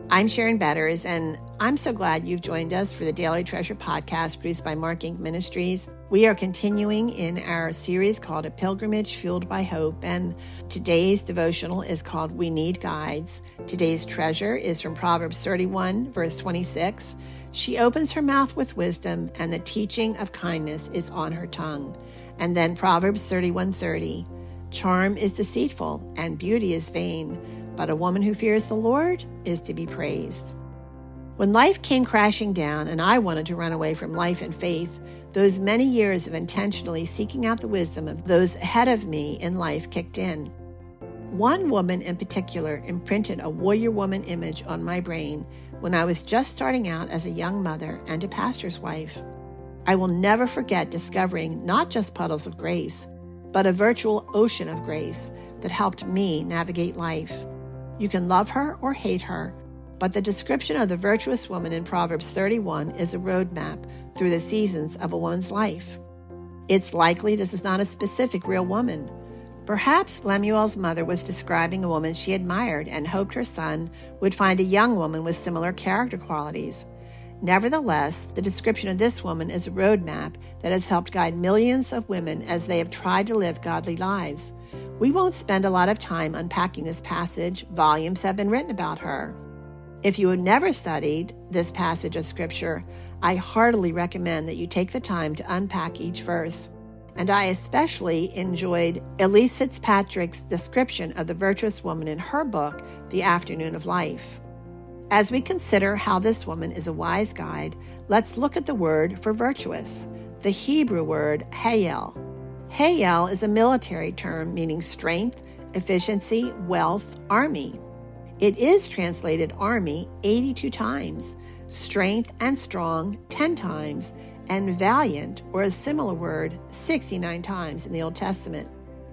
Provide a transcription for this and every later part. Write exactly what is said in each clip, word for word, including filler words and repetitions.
I'm Sharon Betters, and I'm so glad you've joined us for the Daily Treasure podcast produced by Mark Incorporated. Ministries. We are continuing in our series called A Pilgrimage Fueled by Hope, and today's devotional is called We Need Guides. Today's treasure is from Proverbs thirty-one, verse twenty-six. She opens her mouth with wisdom, and the teaching of kindness is on her tongue. And then Proverbs thirty-one thirty. Charm is deceitful, and beauty is vain, but a woman who fears the Lord is to be praised. When life came crashing down and I wanted to run away from life and faith, those many years of intentionally seeking out the wisdom of those ahead of me in life kicked in. One woman in particular imprinted a warrior woman image on my brain when I was just starting out as a young mother and a pastor's wife. I will never forget discovering not just puddles of grace, but a virtual ocean of grace that helped me navigate life. You can love her or hate her, but the description of the virtuous woman in Proverbs thirty-one is a roadmap through the seasons of a woman's life. It's likely this is not a specific real woman. Perhaps Lemuel's mother was describing a woman she admired and hoped her son would find a young woman with similar character qualities. Nevertheless, the description of this woman is a roadmap that has helped guide millions of women as they have tried to live godly lives. We won't spend a lot of time unpacking this passage. Volumes have been written about her. If you have never studied this passage of Scripture, I heartily recommend that you take the time to unpack each verse. And I especially enjoyed Elise Fitzpatrick's description of the virtuous woman in her book, The Afternoon of Life. As we consider how this woman is a wise guide, let's look at the word for virtuous, the Hebrew word hayel. Hayel is a military term meaning strength, efficiency, wealth, army. It is translated army eighty-two times, strength and strong ten times, and valiant, or a similar word, sixty-nine times in the Old Testament.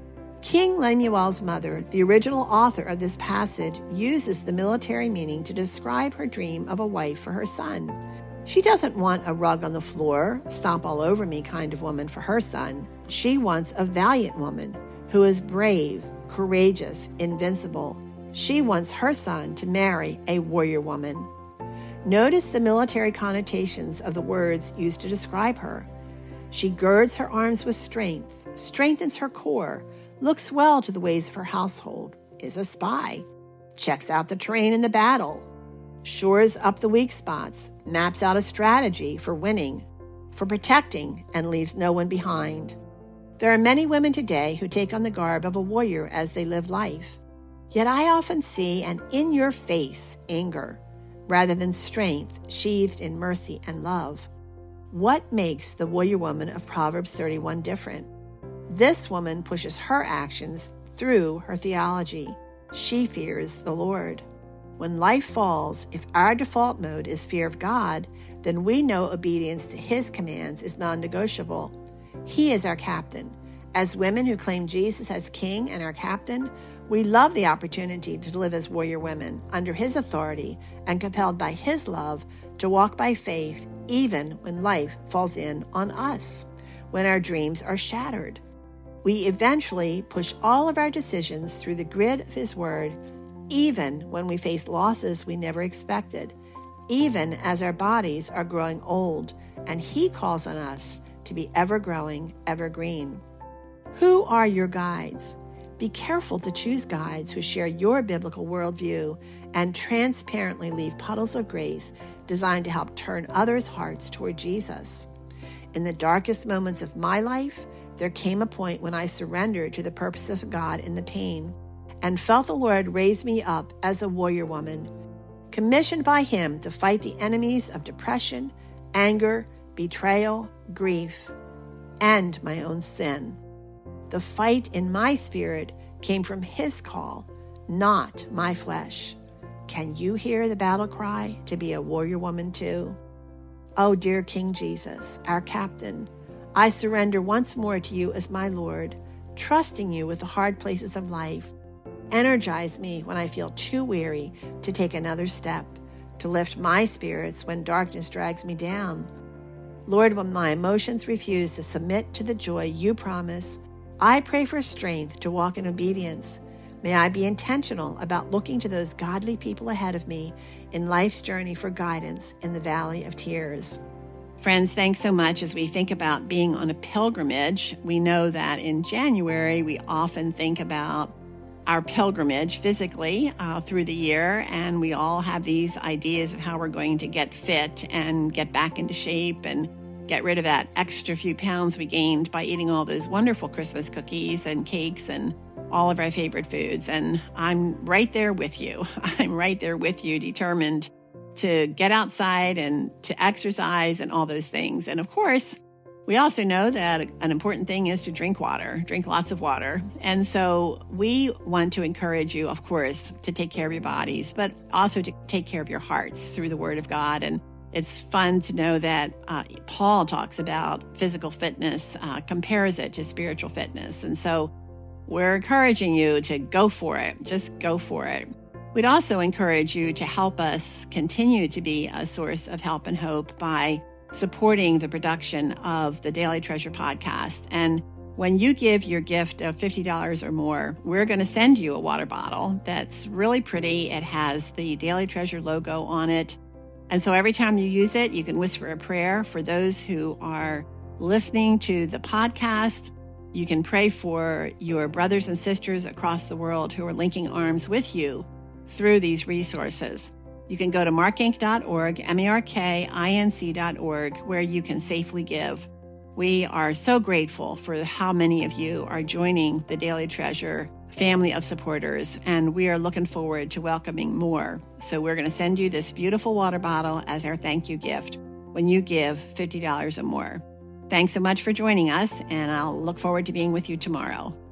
King Lemuel's mother, the original author of this passage, uses the military meaning to describe her dream of a wife for her son. She doesn't want a rug on the floor, stomp all over me kind of woman for her son. She wants a valiant woman who is brave, courageous, invincible. She wants her son to marry a warrior woman. Notice the military connotations of the words used to describe her. She girds her arms with strength, strengthens her core, looks well to the ways of her household, is a spy, checks out the terrain in the battle, shores up the weak spots, maps out a strategy for winning, for protecting, and leaves no one behind. There are many women today who take on the garb of a warrior as they live life. Yet I often see an in-your-face anger rather than strength sheathed in mercy and love. What makes the warrior woman of Proverbs thirty-one different? This woman pushes her actions through her theology. She fears the Lord. When life falls, if our default mode is fear of God, then we know obedience to His commands is non-negotiable. He is our captain. As women who claim Jesus as King and our captain, we love the opportunity to live as warrior women under His authority and compelled by His love to walk by faith even when life falls in on us, when our dreams are shattered. We eventually push all of our decisions through the grid of His Word, even when we face losses we never expected, even as our bodies are growing old, and He calls on us to be ever-growing, evergreen. Who are your guides? Be careful to choose guides who share your biblical worldview and transparently leave puddles of grace designed to help turn others' hearts toward Jesus. In the darkest moments of my life, there came a point when I surrendered to the purposes of God in the pain and felt the Lord raise me up as a warrior woman, commissioned by Him to fight the enemies of depression, anger, betrayal, grief, and my own sin. The fight in my spirit came from His call, not my flesh. Can you hear the battle cry to be a warrior woman too? Oh, dear King Jesus, our captain, I surrender once more to You as my Lord, trusting You with the hard places of life. Energize me when I feel too weary to take another step, to lift my spirits when darkness drags me down. Lord, when my emotions refuse to submit to the joy You promise, I pray for strength to walk in obedience. May I be intentional about looking to those godly people ahead of me in life's journey for guidance in the valley of tears. Friends, thanks so much. As we think about being on a pilgrimage, we know that in January, we often think about our pilgrimage physically uh, through the year, and we all have these ideas of how we're going to get fit and get back into shape and get rid of that extra few pounds we gained by eating all those wonderful Christmas cookies and cakes and all of our favorite foods. And I'm right there with you. I'm right there with you, determined to get outside and to exercise and all those things. And of course, we also know that an important thing is to drink water, drink lots of water. And so we want to encourage you, of course, to take care of your bodies, but also to take care of your hearts through the Word of God. And it's fun to know that uh, Paul talks about physical fitness, uh, compares it to spiritual fitness. And so we're encouraging you to go for it. Just go for it. We'd also encourage you to help us continue to be a source of help and hope by supporting the production of the Daily Treasure podcast. And when you give your gift of fifty dollars or more, we're going to send you a water bottle that's really pretty. It has the Daily Treasure logo on it. And so every time you use it, you can whisper a prayer for those who are listening to the podcast. You can pray for your brothers and sisters across the world who are linking arms with you through these resources. You can go to mark inc dot org, M A R K I N C dot org, where you can safely give. We are so grateful for how many of you are joining the Daily Treasure family of supporters, and we are looking forward to welcoming more. So we're going to send you this beautiful water bottle as our thank you gift when you give fifty dollars or more. Thanks so much for joining us, and I'll look forward to being with you tomorrow.